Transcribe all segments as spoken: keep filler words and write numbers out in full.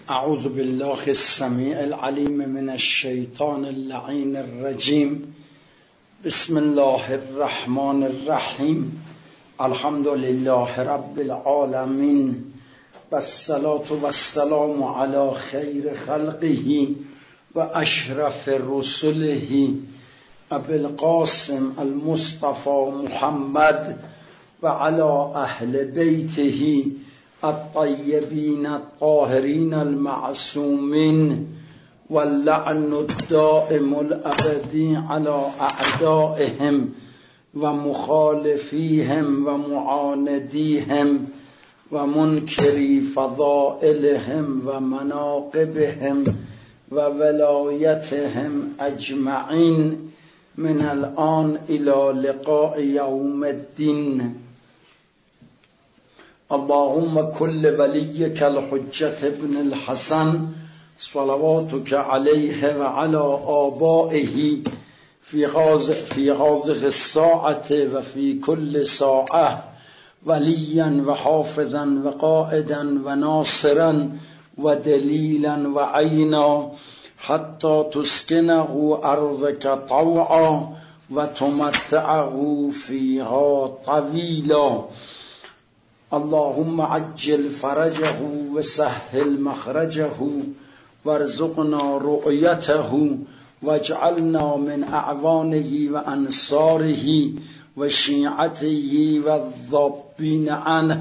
اعوذ بالله السمیع العلیم من الشیطان اللعین الرجیم. بسم الله الرحمن الرحیم. الحمد لله رب العالمین والصلاة والسلام علی خیر خلقه و اشرف رسله ابی القاسم المصطفى محمد و علی اهل بیته الطیبین الطاهرین المعصومین واللعن الدائم الابدی علی اعدائهم و مخالفیهم و معاندیهم و منکری فضائلهم و مناقبهم و ولایتهم اجمعین من الان الى لقاء یوم الدین. اللهم كل وليك الحجة ابن الحسن صلواتك عليه وعلى آبائه في غاز في هذه الساعة وفي كل ساعة وليا وحافظا وقائدا وناصرا ودليلا وعينا حتى تسكنه أرضك طوعا وتمتعه فيها طويلا. اللهم عجل فرجه وسهل مخرجه وارزقنا رؤيته واجعلنا من أعوانه وأنصاره وشيعته والضابين عنه.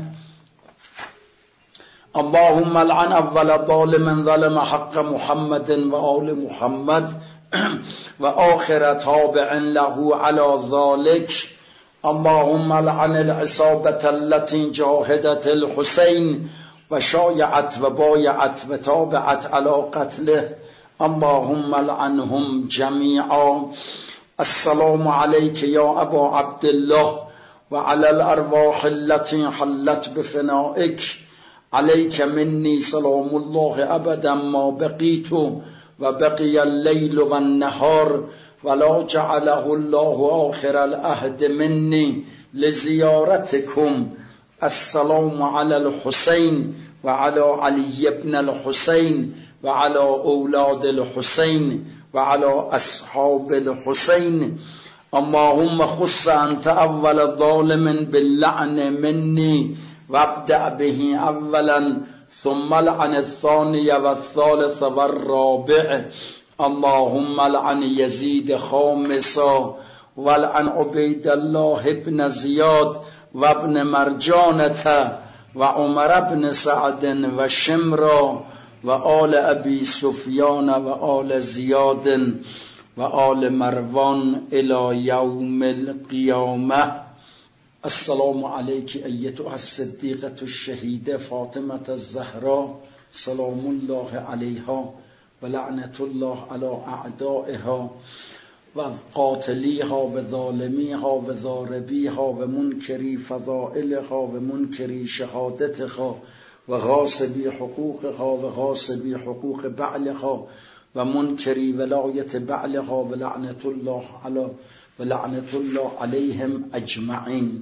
اللهم لعن أول ظالم ظلم حق محمد وآل محمد وآخر تابع له على ذلك. اللهم لعن العصابة التي جاهدت الحسين وشايعت وبايعت وتابعت على قتله. اللهم لعنهم جميعا. السلام عليك يا أبا عبد الله وعلى الأرواح التي حلت بفنائك. عليك مني سلام الله أبدا ما بقيت وبقي الليل والنهار ولا جعله الله آخر العهد مني لزيارتكم. السلام على الحسين وعلى علي بن الحسين وعلى أولاد الحسين وعلى أصحاب الحسين. اللهم خص أنت أول ظالم باللعن مني وابدأ به أولا ثم لعن الثاني والثالث والرابع. اللهم لعن يزيد خامسا ولعن عبيد الله بن زياد وابن مرجانة وعمر بن سعد وشمرا وآل أبي سفيان وآل زياد وآل مروان إلى يوم القيامة. السلام عليك أيتها الصديقة الشهيدة فاطمة الزهراء سلام الله عليها ولعنة الله على أعدائها وقاتليها وظالميها وضاربيها ومنكري فضائلها ومنكري شهادتها وغاصبي حقوقها وغاصبي حقوق بعلها ومنكري ولاية بعلها ولعنة الله على ولعنة الله عليهم أجمعين.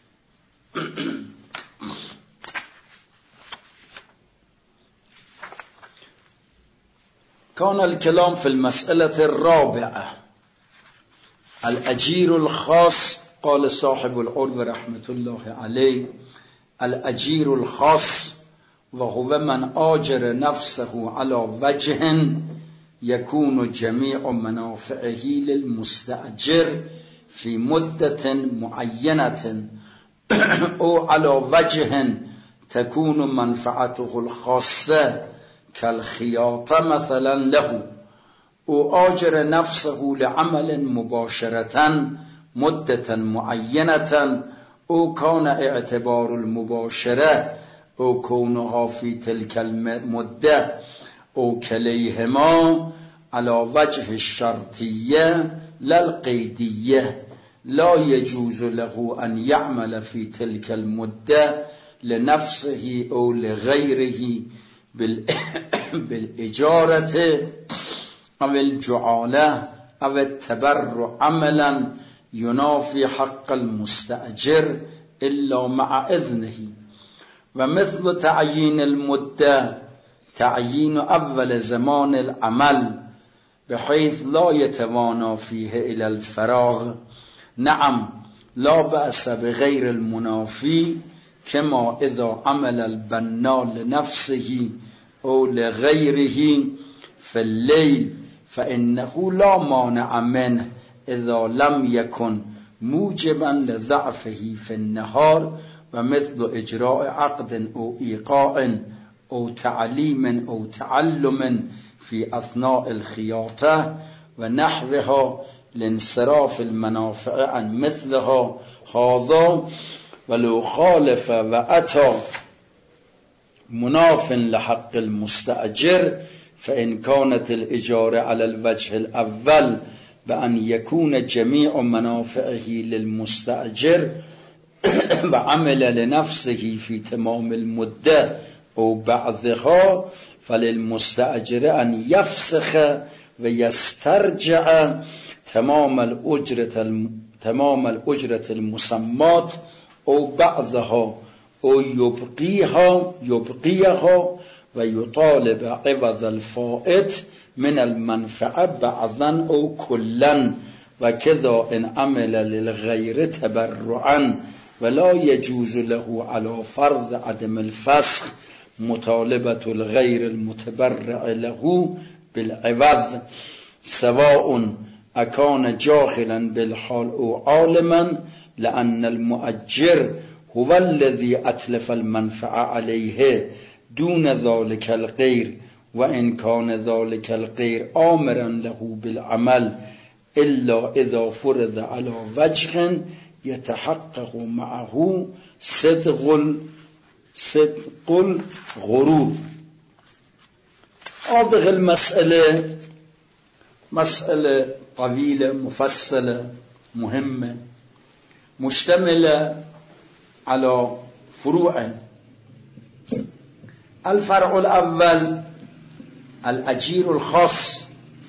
كان الكلام في المسألة الرابعة الأجير الخاص. قال صاحب العرب رحمة الله عليه: الأجير الخاص وهو من آجر نفسه على وجه يكون جميع منافعه للمستأجر في مدة معينة أو على وجه تكون منفعته الخاصة كالخياطة مثلا له. او آجر نفسه لعمل مباشرة مدة معينة او كان اعتبار المباشرة او كونها في تلك المدة او كليهما على وجه الشرطية لا القيدية. لا يجوز له أن يعمل في تلك المدة لنفسه أو لغيره بالإجارة أو الجعالة أو التبرع عملا ينافي حق المستأجر إلا مع إذنه. ومثل تعيين المدة تعیین اول زمان العمل بحيث لا يتوانى فيه الى الفراغ. نعم لا بأس بغير المنافي كما اذا عمل البنا لنفسه او لغيره في الليل فإنه لا مانع منه اذا لم يكن موجبا لضعفه في النهار، ومثل اجراء عقد او ايقاع او تعليم او تعلم في اثناء الخياطة ونحوها لانصراف المنافع عن مثلها. هذا ولو خالف وأتى مناف لحق المستأجر فإن كانت الإجارة على الوجه الأول بأن يكون جميع منافعه للمستأجر وعمل لنفسه في تمام المدة أو بعضها فللمستأجر أن يفسخ ويسترجع تمام الأجرة تمام الأجرة المسمات أو بعضها أو يبقيها يبقيها ويطالب عوض الفائت من المنفعة بعضا أو كلا، وكذا إن عمل للغير تبرعا ولا يجوز له على فرض عدم الفسخ مطالبة الغير المتبرع له بالعوض سواء أكان جاهلا بالحال أو عالما، لأن المؤجر هو الذي أتلف المنفعة عليه دون ذلك الغير، وإن كان ذلك الغير آمرا له بالعمل إلا إذا فرض على وجه يتحقق معه صدق صدق الغرور. هذه المسألة مسألة طويلة مفصلة مهمة مشتملة على فروع. الفرع الأول الأجير الخاص،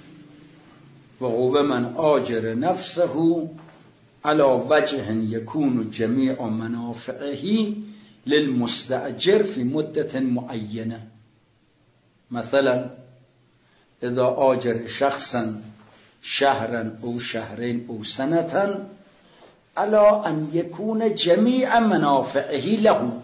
وهو من آجر نفسه على وجه يكون جميع منافعه للمستأجر في مدة معينة. مثلا إذا آجر شخصا شهرا أو شهرين أو سنة على أن يكون جميع منافعه له،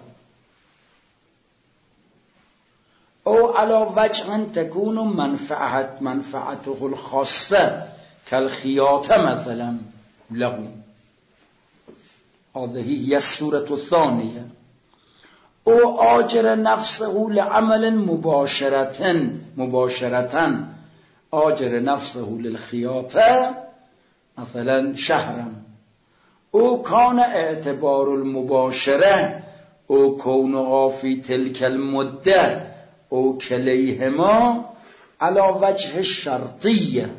أو على وجه تكون منفعة منفعته الخاصة كالخياطة مثلا له. هذه هي الصورة الثانية. أو آجر نفسه لعمل مباشرة مباشرة آجر نفسه للخياطة مثلا شهرا، أو كان اعتبار المباشرة أو كونها في تلك المدة أو كليهما على وجه الشرطية،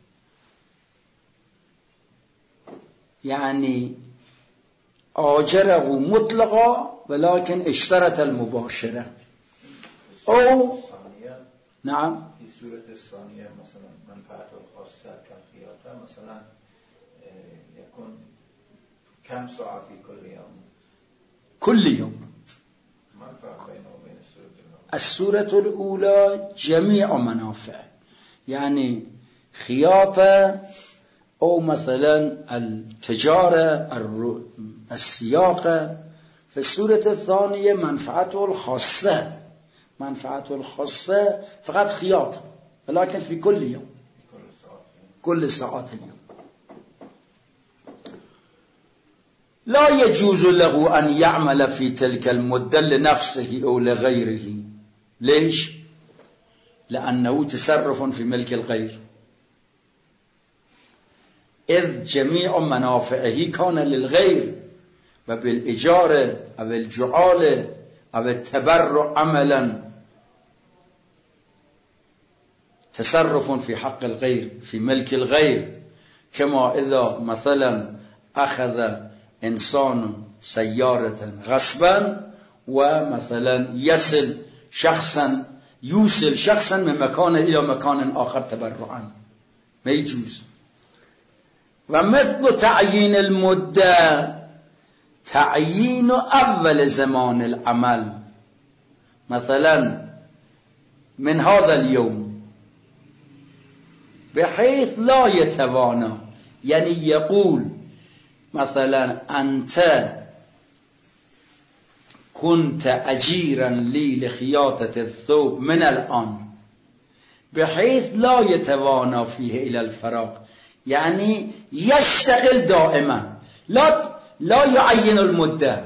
يعني آجره مطلقا ولكن اشترط المباشرة. أو نعم في صورة الثانية مثلا منفعة الخاصة كالخياطة مثلا يكون كم ساعة في كل يوم؟ كل يوم. ما الفرق بينه وبين الصورة الأولى؟ الصورة الأولى جميع منافع، يعني خياطة أو مثلا التجارة السياقة. في الصورة الثانية منفعته الخاصة منفعته الخاصة فقط خياطة، ولكن في كل يوم كل ساعات اليوم. لا يجوز له أن يعمل في تلك المدة لنفسه أو لغيره. ليش؟ لأنه تصرف في ملك الغير، إذ جميع منافعه كان للغير، وبالإجارة أو الجعالة أو التبرع عملا تصرف في حق الغير في ملك الغير. كما إذا مثلا أخذ إنسان سيارة غصبا ومثلا يصل شخصا يوصل شخصا من مكان إلى مكان آخر تبرعا، ما يجوز. ومثل تعيين المدة تعيين أول زمان العمل، مثلا من هذا اليوم بحيث لا يتوانى، يعني يقول مثلا أنت كنت أجيرا لي لخياطة الثوب من الآن، بحيث لا يتوانى فيه إلى الفراغ، يعني يشتغل دائما، لا لا يعين المدة،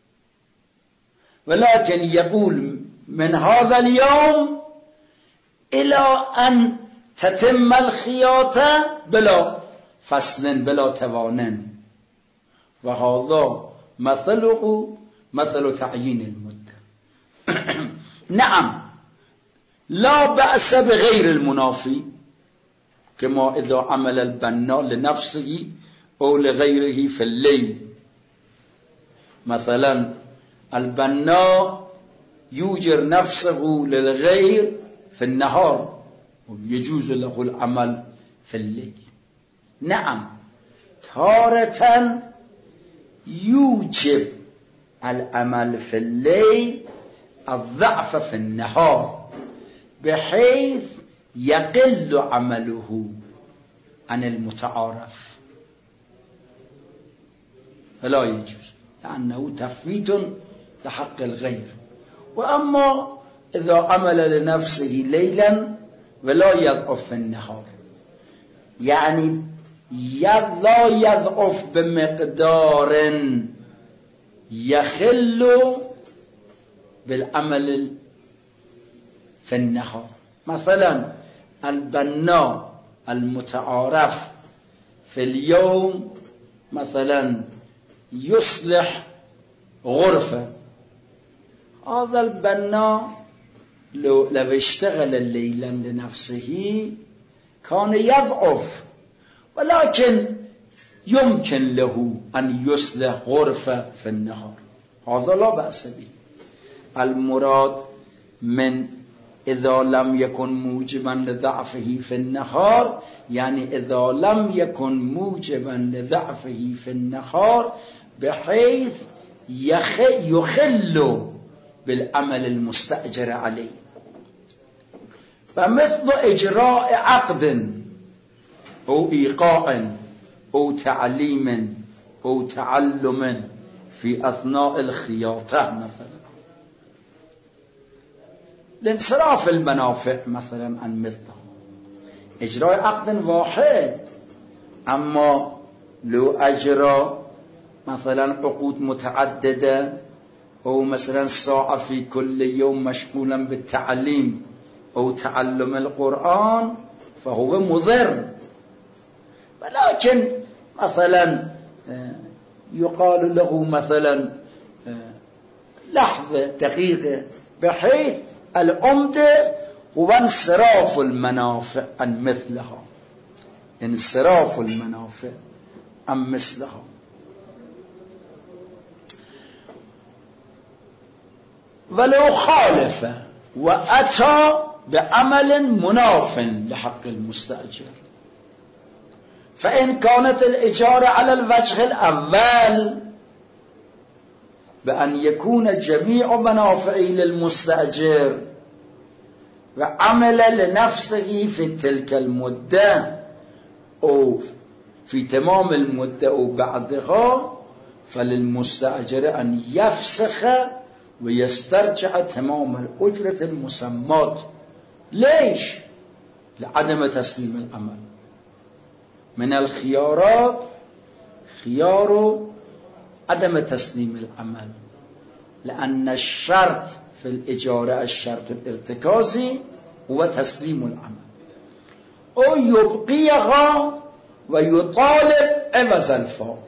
ولكن يقول من هذا اليوم إلى أن تتم الخياطة بلا فصل بلا توان، وهذا مثله مثل تعيين المدة. نعم لا بأس بغير المنافي، كما إذا عمل البناء لنفسه أو لغيره في الليل. مثلا البناء يوجر نفسه للغير في النهار ويجوز له العمل في الليل. نعم تارة يوجب العمل في الليل الضعف في النهار، بحيث يقل عمله عن المتعارف، فلا يجوز لأنه تفويت لحق الغير. وأما إذا عمل لنفسه ليلا ولا يضعف في النهار، يعني لا يضعف بمقدار يخل بالعمل في النهار. مثلا البناء المتعارف في اليوم مثلا يصلح غرفة، هذا البناء لو, لو اشتغل ليلا لنفسه كان يضعف، ولكن يمكن له أن يصلح غرفة في النهار، هذا لا بأس به. المراد من إذا لم يكن موجبا لضعفه في النهار، يعني إذا لم يكن موجبا لضعفه في النهار بحيث يخل بالعمل المستأجر عليه. فمثل إجراء عقد أو إيقاع أو تعليم أو تعلم في أثناء الخياطة، مثلا لانصراف المنافع مثلا عن مثله، إجراء عقد واحد، أما لو أجرى مثلا عقود متعددة أو مثلا ساعة في كل يوم مشغولا بالتعليم أو تعلم القرآن فهو مضر. ولكن مثلا يقال له مثلا لحظة دقيقة، بحيث العمدة هو انصراف المنافع عن مثلها، انصراف المنافع عن مثلها. ولو خالف وأتى بعمل مناف لحق المستأجر، فإن كانت الإجارة على الوجه الأول بأن يكون جميع منافعه للمستأجر وعمل لنفسه في تلك المدة أو في تمام المدة أو بعدها، فللمستأجر أن يفسخ ويسترجع تمام الأجرة المسمات. ليش؟ لعدم تسليم العمل. من الخيارات خيار عدم تسليم العمل، لأن الشرط في الإجارة الشرط الارتكازي هو تسليم العمل، أو يبقيها ويطالب عوض الفائت.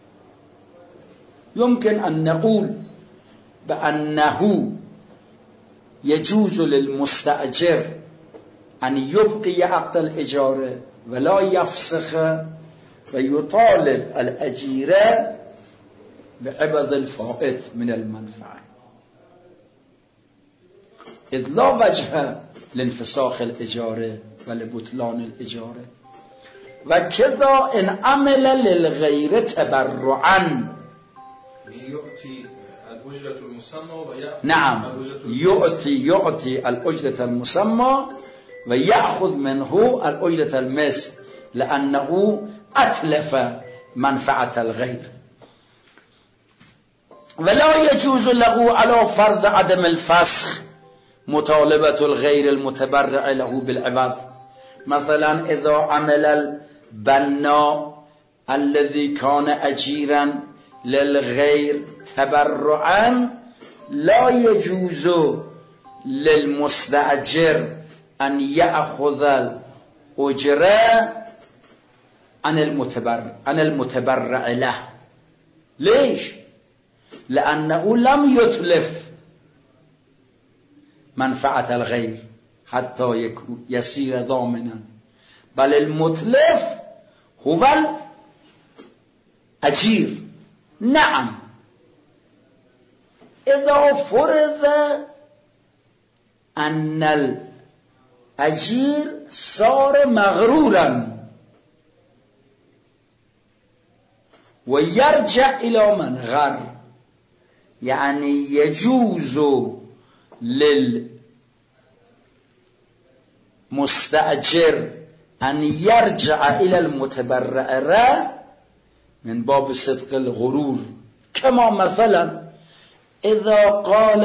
يمكن أن نقول بأنه يجوز للمستأجر أن يبقي عقد الإجارة ولا يفسخ ويطالب الأجير بعوض الفائت من المنفعة، إذ لا وجه لانفساخ الإجارة ولبطلان الإجارة. وكذا إن عمل للغير تبرعا، يؤتي الأجرة المسمى ويأخذ نعم الأجرة يعطي يعطي الأجرة المسمى ويأخذ منه الأجرة المثل لأنه أتلف منفعة الغير. ولا يجوز له على فرض عدم الفسخ مطالبة الغير المتبرع له بالعوض. مثلا إذا عمل البناء الذي كان أجيرا للغير تبرعا لا يجوز للمستأجر أن يأخذ الأجرة عن المتبرع عن المتبرع له. ليش؟ لأنه لم يتلف منفعة الغير حتى يصير ضامنا، بل المتلف هو الأجير. نعم إذا فرض أن الأجير صار مغرورا ويرجع إلى من غر، يعني يجوز للمستأجر أن يرجع إلى المتبرع من باب صدق الغرور. كما مثلا إذا قال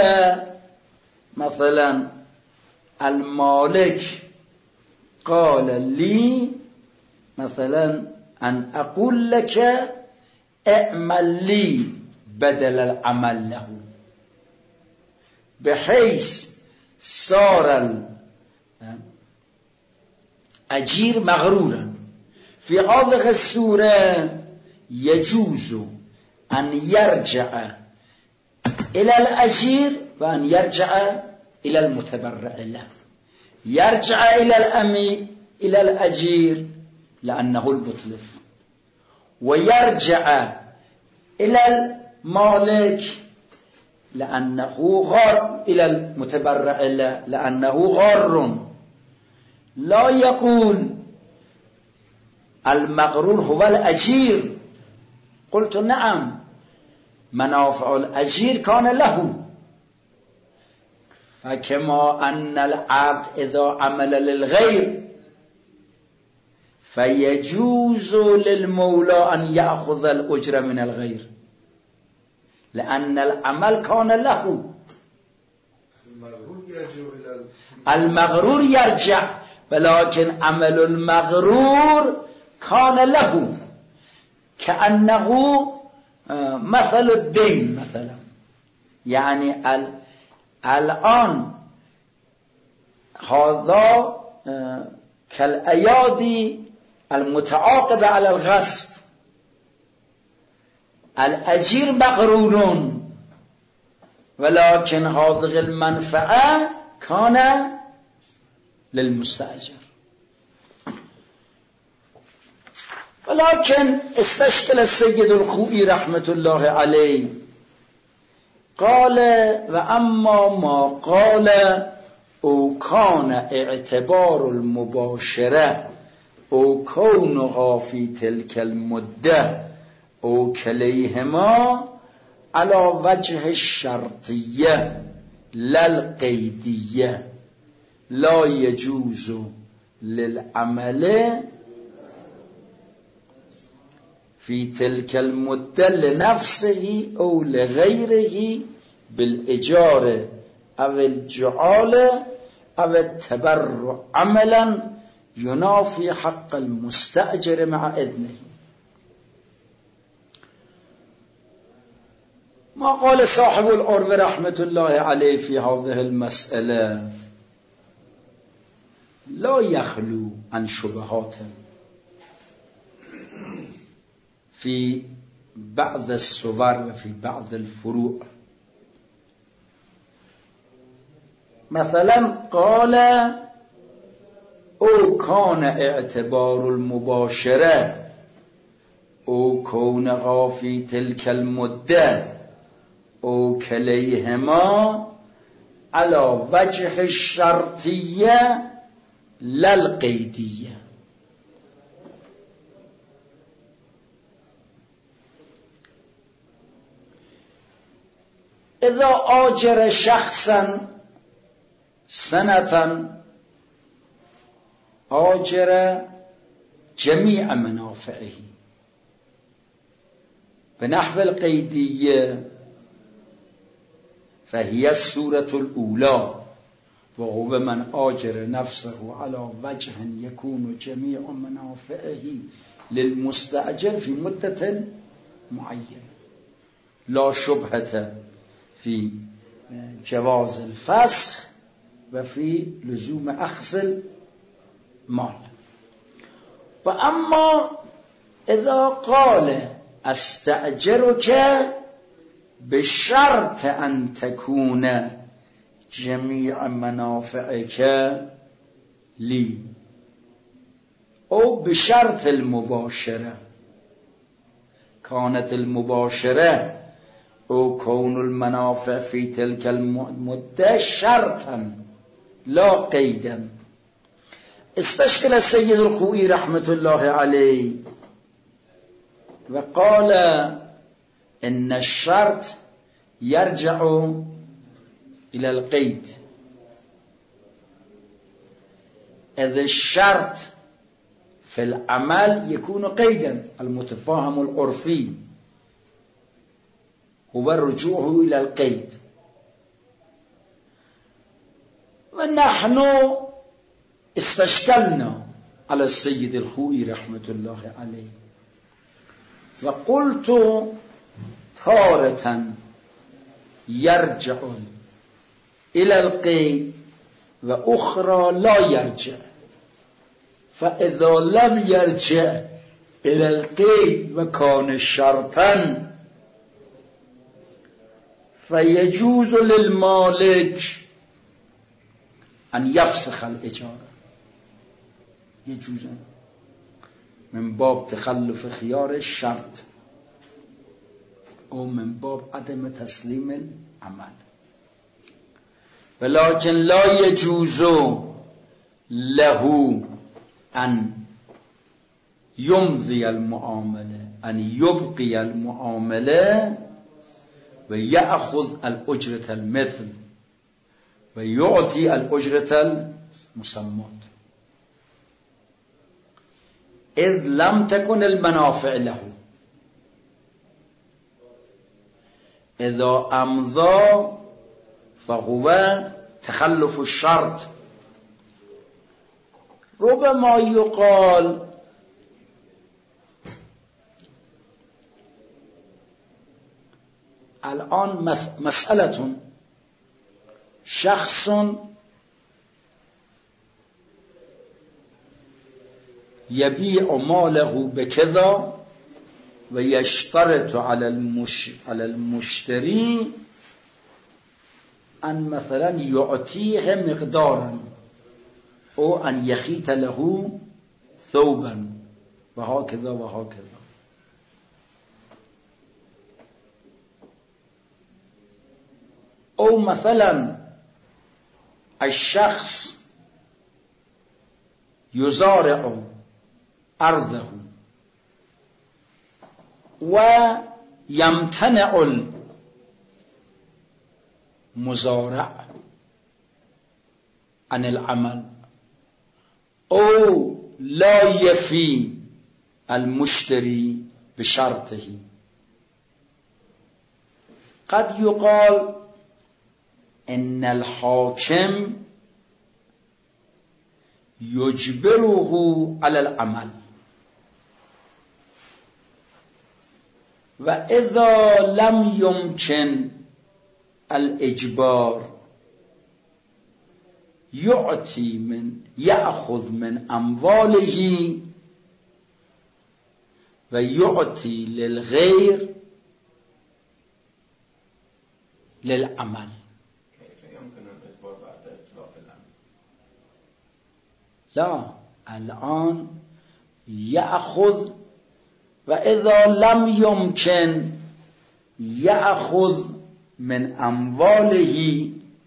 مثلا المالك قال لي مثلا أن أقول لك اعمل لي بدل العمل له، بحيث صار الأجير مغرورا. في هذه الصورة يجوز أن يرجع إلى الأجير وأن يرجع إلى المتبرع له. يرجع إلى الأمي إلى الأجير لأنه المتلف، ويرجع إلى المالك لأنه غار، إلى المتبرع له لأنه غار. لا يقول المغرور هو الأجير. قلت نعم منافع الأجير كان له، فكما أن العبد إذا عمل للغير فيجوز للمولى أن يأخذ الأجر من الغير لأن العمل كان له. المغرور يرجع، ولكن عمل المغرور كان له، كأنه مثل الدين مثلا. يعني الآن هذا كالأيادي المتعاقبة على الغصب، الأجير مغرور ولكن هذه المنفعة كان للمستأجر. ولكن استشكل السيد الخوئي رحمة الله عليه قال وأما ما قال أو كان اعتبار المباشرة أو كونها في تلك المدة أو كليهما على وجه الشرطية لا القيدية لا يجوز للعمل في تلك المدة لنفسه أو لغيره بالإجارة أو الجعالة أو التبرع عملا ينافي حق المستأجر مع إذنه. ما قال صاحب العرف رحمة الله عليه في هذه المسألة لا يخلو عن شبهات في بعض الصور وفي بعض الفروع. مثلا قال أو كان اعتبار المباشرة أو كونها في تلك المدة أو كليهما على وجه الشرطية لا القيدية. اذا آجر شخصا سنة آجر جميع منافعه بنحو القيدية فهي الصورة الأولى وهو من آجر نفسه على وجه يكون جميع منافعه للمستأجر في مدة معينة لا شبهة في جواز الفسخ وفي لزوم أخذ المال. وأما إذا قال استأجرك بشرط أن تكون جميع منافعك لي أو بشرط المباشرة كانت المباشرة أو كون المنافع في تلك المدة شرطا لا قيدا. استشكل السيد الخوئي رحمة الله عليه وقال إن الشرط يرجع إلى القيد، إذ الشرط في العمل يكون قيدا، المتفاهم العرفي هو الرجوع إلى القيد. ونحن استشكلنا على السيد الخوئي رحمة الله عليه وقلت تارة يرجع إلى القيد وأخرى لا يرجع، فإذا لم يرجع إلى القيد وكان شرطا فيجوز للمالك أن يفسخ الإجارة، يجوز من باب تخلف خيار الشرط أو من باب عدم تسليم العمل، ولكن لا يجوز له أن يمضي المعاملة، أن يبقي المعاملة ويأخذ الأجرة المثل ويعطي الأجرة المسمات، إذ لم تكن المنافع له. إذا أمضى فهو تخلف الشرط. ربما يقال الآن مسألة شخص يبيع ماله بكذا ويشترط على المش... على المشتري أن مثلا يعطيه مقدارا أو أن يخيط له ثوبا وهكذا وهكذا. أو مثلا الشخص يزارع أرضه ويمتنع المزارع عن العمل أو لا يفي المشتري بشرطه. قد يقال إن الحاكم يجبره على العمل، وإذا لم يمكن الإجبار يعطي من يأخذ من أمواله ويعطي للغير للعمل. كيف يمكن الإجبار بعد إطلاق العمل؟ لا، الآن يأخذ، وإذا لم يمكن يأخذ من أمواله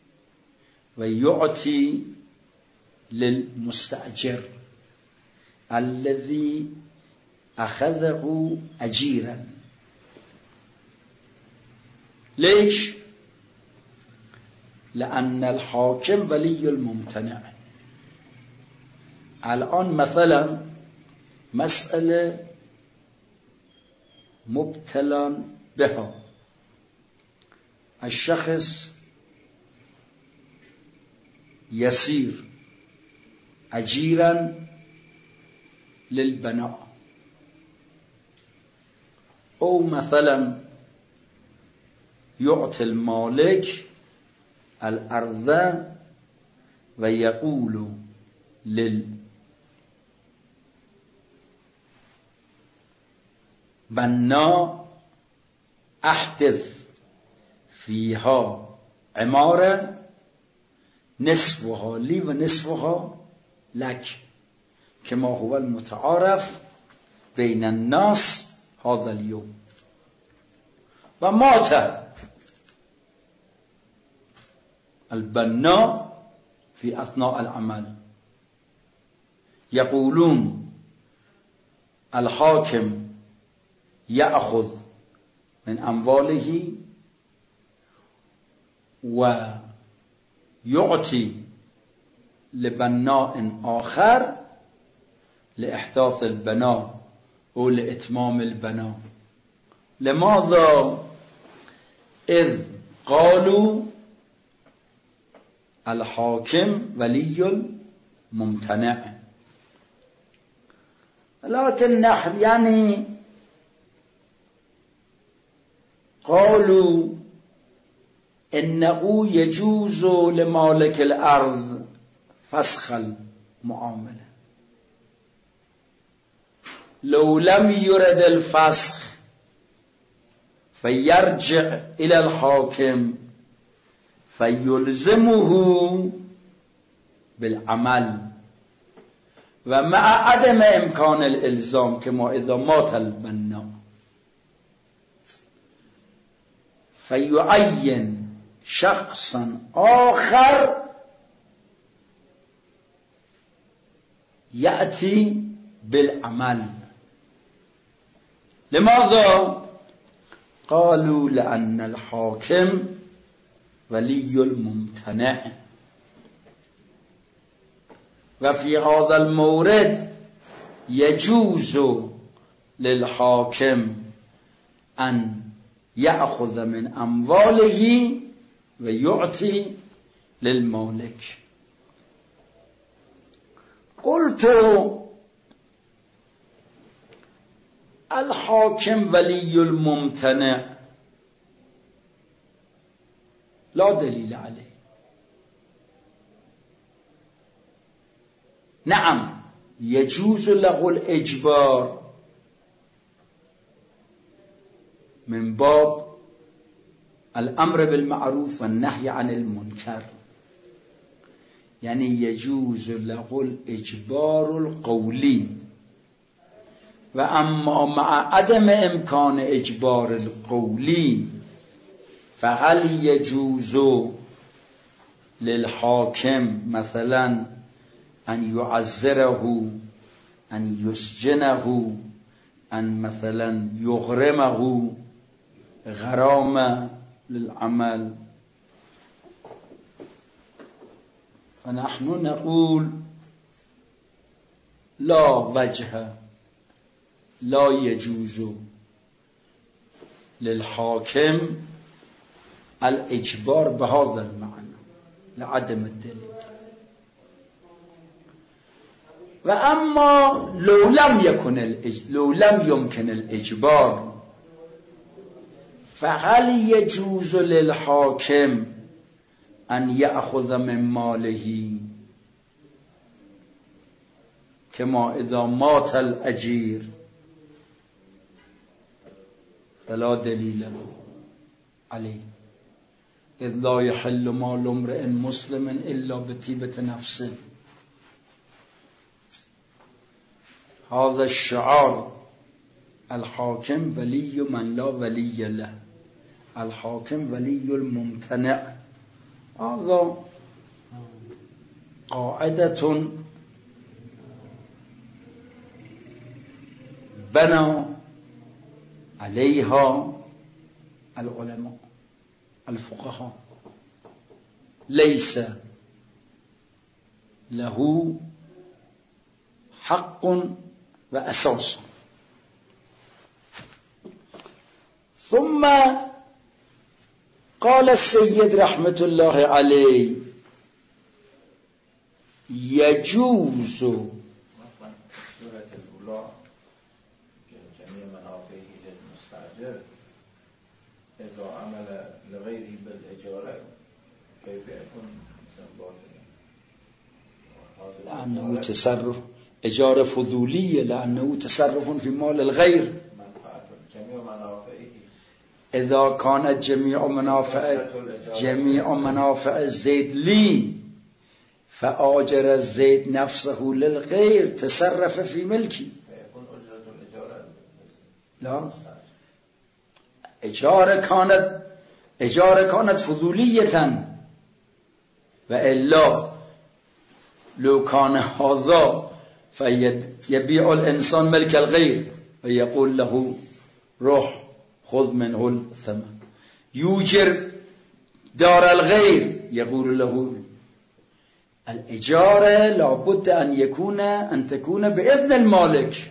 ويعطي للمستأجر الذي أخذه أجيرا. ليش؟ لأن الحاكم ولي الممتنع. الآن مثلا مسألة مبتلا بها، الشخص يصير أجيرا للبناء، أو مثلا يعطي المالك الأرض ويقول للبناء أحدث فيها عمارة نصفها لي ونصفها لك كما هو المتعارف بين الناس هذا اليوم. ومات البناء في أثناء العمل، يقولون الحاكم يأخذ من أمواله ويعطي لبناء آخر لإحداث البناء أو لإتمام البناء. لماذا؟ إذ قالوا الحاكم ولي الممتنع. لكن نحن يعني قالوا إنه يجوز لمالك الأرض فسخ المعاملة، لو لم يرد الفسخ فيرجع إلى الحاكم فيلزمه بالعمل، ومع عدم إمكان الإلزام كما إذا مات البناء فيعين شخصا آخر يأتي بالعمل. لماذا؟ قالوا لأن الحاكم ولي الممتنع. وفي هذا المورد يجوز للحاكم أن يأخذ من أمواله ويعطي للمالك. قلت الحاكم ولي الممتنع لا دليل عليه. نعم يجوز له الإجبار من باب الأمر بالمعروف والنهي عن المنكر، يعني يجوز له الإجبار القولي. وأما مع عدم إمكان إجبار القولي فهل يجوز للحاكم مثلا أن يعزره، أن يسجنه، أن مثلا يغرمه غرامة للعمل؟ فنحن نقول لا وجه، لا يجوز للحاكم الإجبار بهذا المعنى لعدم الدليل. وأما لو لم يكن الإج... لو لم يمكن الإجبار فهل يجوز للحاكم أن يأخذ من ماله كما إذا مات الأجير؟ فلا دليل عليه، إذ لا يحل مال امرئ مسلم إلا بطيبة نفسه. هذا الشعار الحاكم ولي من لا ولي له، الحاكم ولي الممتنع، هذا قاعدة بنى عليها العلماء الفقهاء. ليس له حق وأساس. ثم قال السيد رحمة الله عليه يجوز صورة الأولى جميع منافعه للمستأجر إذا عمل لغيره بالإجارة كيف يكون لأنه تصرف إجارة فضولية، لأنه تصرف في مال الغير. جميع منافعه إذا كانت جميع منافع جميع منافع زيد لي فآجر الزيد نفسه للغير تصرف في ملكي. لا، إجارة كانت إجارة كانت فضولية، وإلا لو كان هذا فيبيع الإنسان ملك الغير ويقول له روح خذ منه الثمن. يوجر دار الغير يقول له الإجارة لابد أن يكون أن تكون بإذن المالك.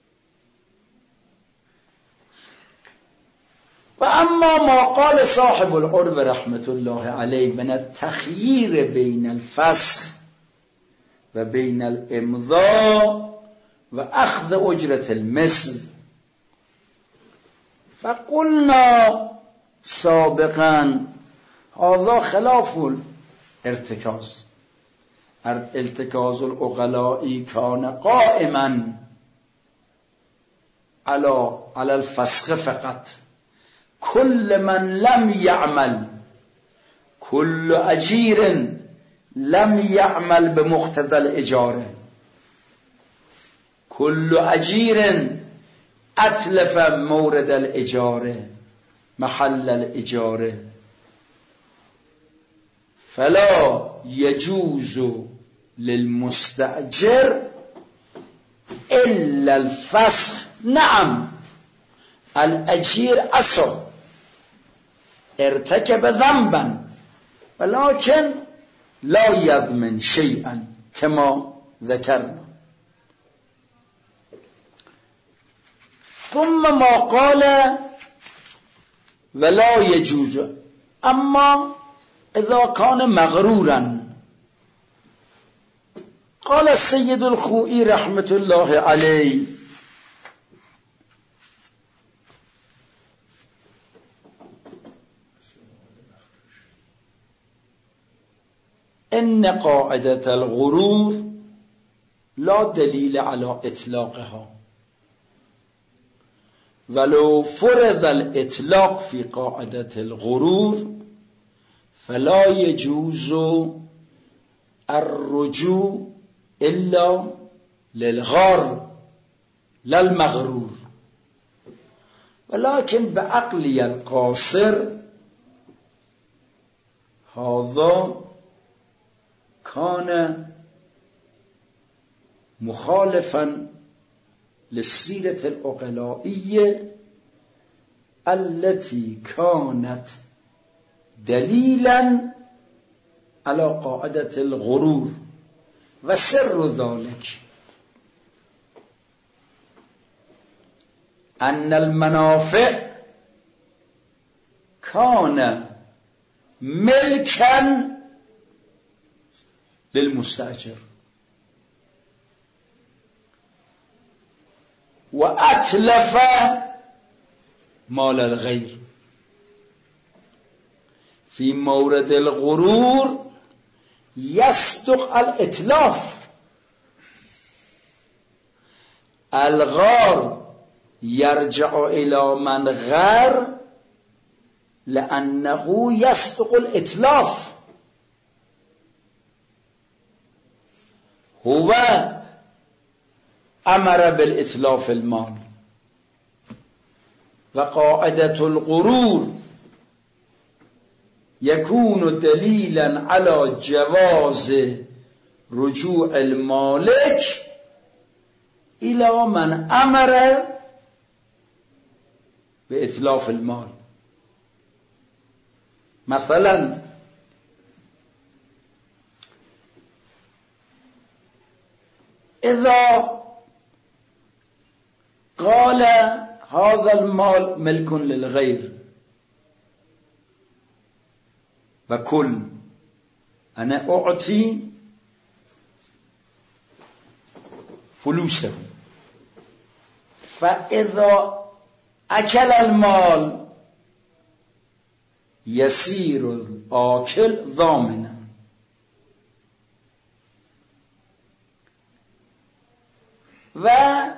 وأما ما قال صاحب العرب رحمة الله عليه من التخيير بين الفسخ وبين الإمضاء وأخذ أجرة المثل، فقلنا سابقا هذا خلاف الارتكاز. الارتكاز العقلاء كان قائما على على الفسخ فقط. كل من لم يعمل، كل أجير لم يعمل بمقتضى الإجارة، كل أجير أتلف مورد الإجارة محل الإجارة، فلا يجوز للمستأجر إلا الفسخ. نعم، الأجير أصب ارتكب ذنبا ولكن لا يضمن شيئا كما ذكرنا. ثم ما قال ولا يجوز، أما إذا كان مغرورا. قال السيد الخوئي رحمة الله عليه إن قاعدة الغرور لا دليل على إطلاقها، ولو فرض الإطلاق في قاعدة الغرور فلا يجوز الرجوع إلا للغار لا المغرور. ولكن بعقلي القاصر هذا كان مخالفا للسيرة العقلائية التي كانت دليلا على قاعدة الغرور. وسر ذلك أن المنافع كان ملكا للمستأجر، وأتلف مال الغير. في مورد الغرور يصدق الإتلاف. الغار يرجع إلى من غار لأنه يصدق الإتلاف. هو أمر بالإتلاف المال. وقاعدة الغرور يكون دليلا على جواز رجوع المالك إلى من أمر بإتلاف المال. مثلا فإذا قال هذا المال ملك للغير وكل أنا أعطي فلوسه، فإذا أكل المال يصير الآكل ضامنا، و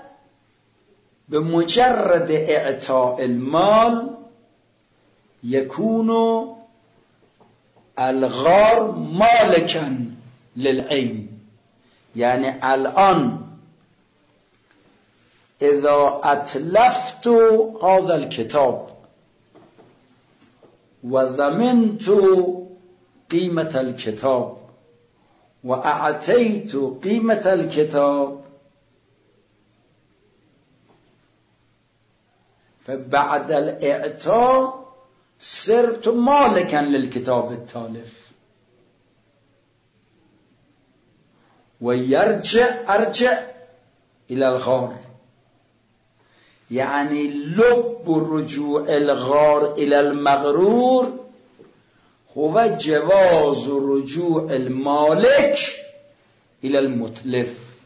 بمجرد إعطاء المال يكون الغار مالكا للعين. يعني الآن إذا أتلفت هذا الكتاب وضمنت قيمة الكتاب وأعطيت قيمة الكتاب، فبعد الإعطاء صرت مالكا للكتاب التالف، ويرجع أرجع إلى الغار. يعني لب رجوع الغار إلى المغرور هو جواز رجوع المالك إلى المتلف.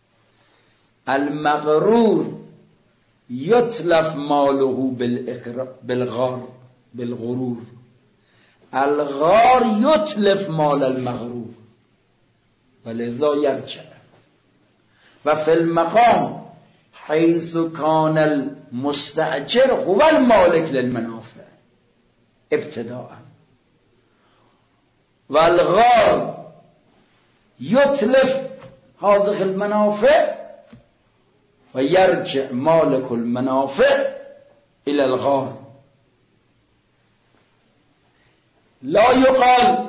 المغرور يتلف ماله بالغار بالغرور، الغار يتلف مال المغرور، ولذا يرجع. وفي المقام حيث كان المستأجر هو المالك للمنافع ابتداء، والغار يتلف هذه المنافع ويرجع مالك المنافع إلى الغار. لا يقال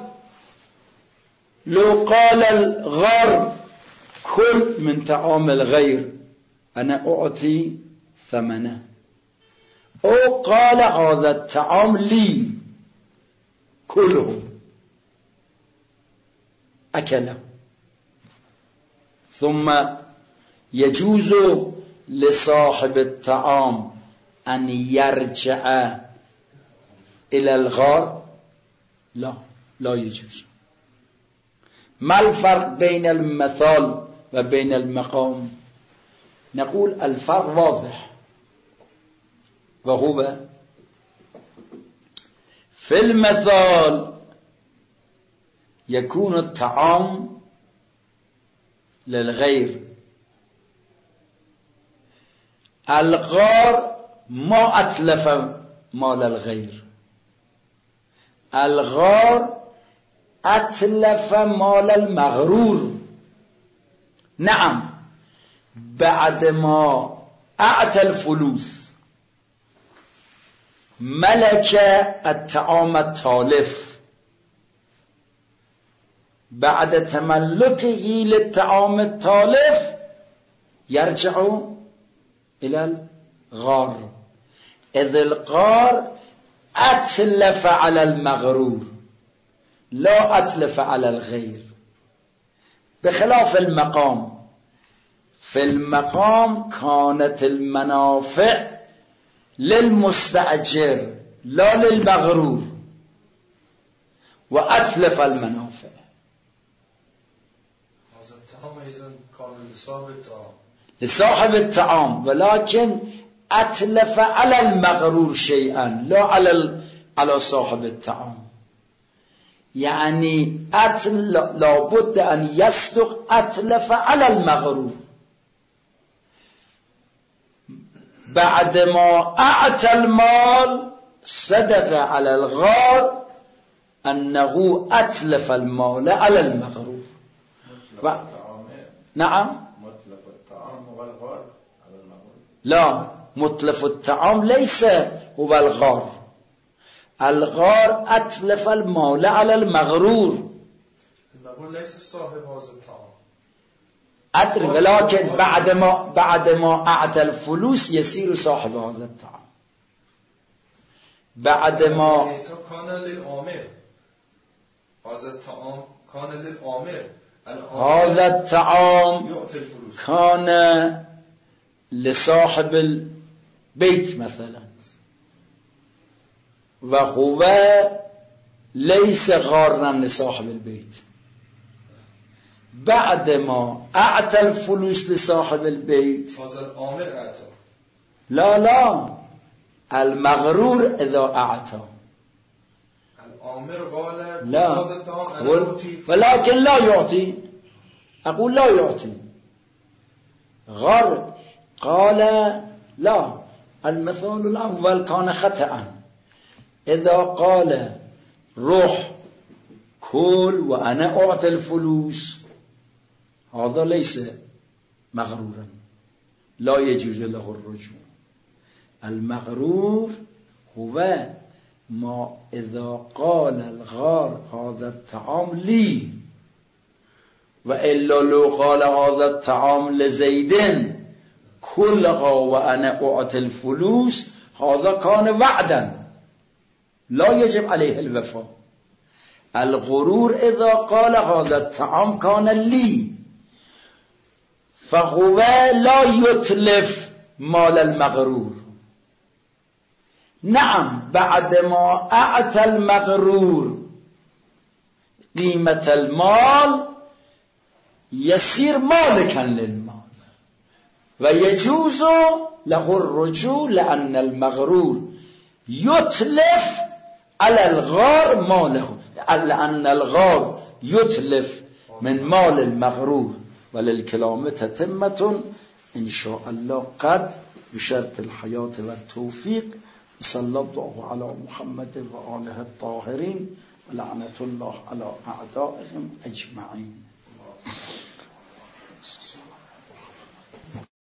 لو قال الغار كل من طعام الغير أنا أعطي ثمنه، أو قال هذا الطعام لي كله أكله، ثم يجوز لصاحب الطعام أن يرجع إلى الغار؟ لا، لا يجوز. ما الفرق بين المثال وبين المقام؟ نقول الفرق واضح، وهو في المثال يكون الطعام للغير، الغار ما أتلف مال الغير، الغار أتلف مال المغرور. نعم، بعد ما أعطى الفلوس ملك الطعام التالف، بعد تملكه للطعام التالف يرجع إلى الغار، إذ الغار أتلف على المغرور لا أتلف على الغير، بخلاف المقام. في المقام كانت المنافع للمستأجر لا للمغرور، وأتلف المنافع. لصاحب الطعام، ولكن أتلف على المغرور شيئا لا على على صاحب الطعام. يعني أتل لابد أن يصدق أتلف على المغرور. بعد ما أعطى المال صدق على الغار أنه أتلف المال على المغرور. و... نعم، متلف الطعام والغار على المغرور. لا، متلف الطعام ليس هو الغار، الغار أتلف المال على المغرور. المغرور ليس صاحب هذا الطعام، أدري، ولكن بعد ما بعد ما أعطى الفلوس يصير صاحب هذا الطعام. بعد ما كان للآمر هذا الطعام، كان للآمر هذا الطعام كان لصاحب البيت مثلا وهو ليس غارا لصاحب البيت، بعد ما اعطى الفلوس لصاحب البيت لا لا المغرور اذا اعطى لا ولكن لا يعطي، اقول لا يعطي غر قال لا. المثال الاول كان خطأ، اذا قال روح كل وانا اعطي الفلوس هذا ليس مغرورا لا يجوز له الرجوع. المغرور هو ما اذا قال الغار هذا الطعام لي وإلا لو قال هذا الطعام لزيد كلها وأنا أعطي الفلوس هذا كان وعدا لا يجب عليه الوفاء. الغرور إذا قال هذا الطعام كان لي فهو لا يتلف مال المغرور. نعم بعدما أعطى المغرور قيمة المال يصير مالكا للمال ويجوز له الرجوع، لأن المغرور يتلف على الغار ماله، لأن الغار يتلف من مال المغرور. وللكلام تتمة إن شاء الله قد بشرط الحياة والتوفيق. صلى الله على محمد وآله الطاهرين ولعنة الله على أعدائهم أجمعين.